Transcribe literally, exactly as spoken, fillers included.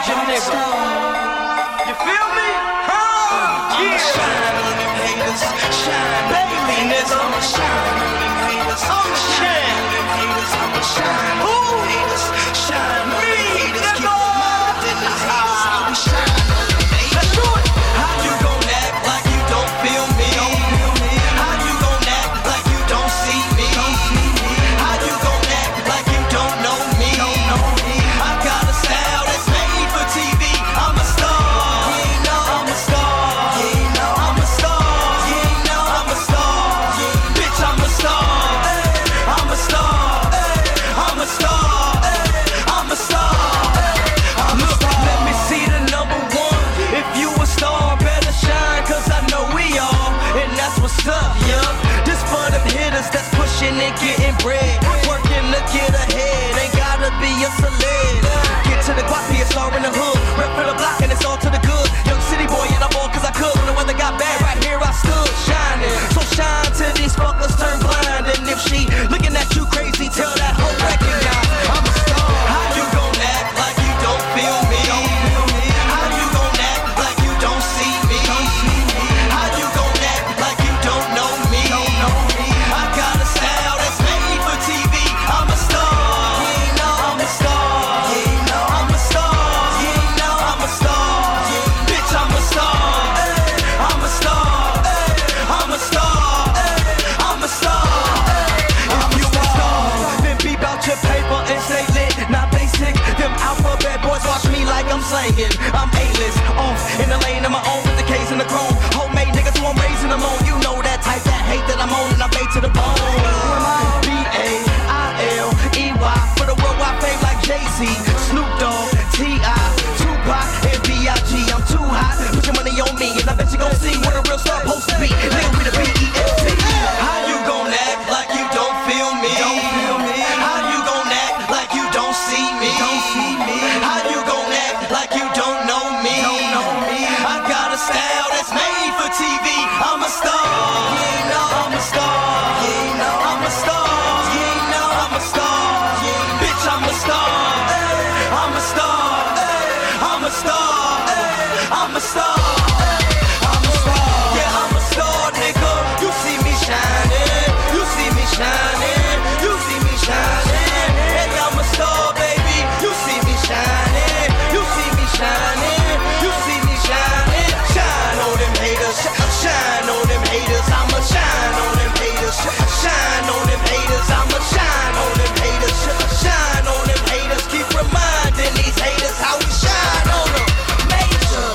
major nigga. You feel me? Huh? Yeah. Shine on them haters. Shine, baby, nigga. I'ma shine on them haters. I'ma shine on them haters. I'ma shine on them haters. Shine on them haters. Keep them mad than the haters. I'ma shine on them haters. Let's do it. How you gon' act like you don't feel me? How you gon' act like you don't see me? How you gon' act like you don't know me? I got a style that's made for T V. I'm a star. I'm a star. I'm a star. I'm a star. Bitch, I'm a star. I'm a star. I'm a star. I'm a star. Look, let me see the number one. If you a star, better shine, cause I know we are. And that's what's up, yeah. This for them hitters that's pushing and getting bread. Working to get ahead, ain't gotta be a celeb. Get to the guap, be a star in the hood. Rep for the block and it's all to the good. Young city boy and I'm all cause I could. When the weather got bad, right here I stood shining. So shine till these fuckers turn blind. And if she looking at you crazy, tell that hoe recognize I'm a star. How you gon' act like you don't feel me? How you gon' act like you don't see me? How you gon' act like you don't know me? I got a style that's made for T V. I'm a star. I'm a star. I'm a star. I'm a star. Bitch, I'm a star. I'm a star. I'm a star. I'm a star. If you a star, then beep out your paper and stay lit. Not basic. Them alphabet boys watch me like I'm slanging. I'm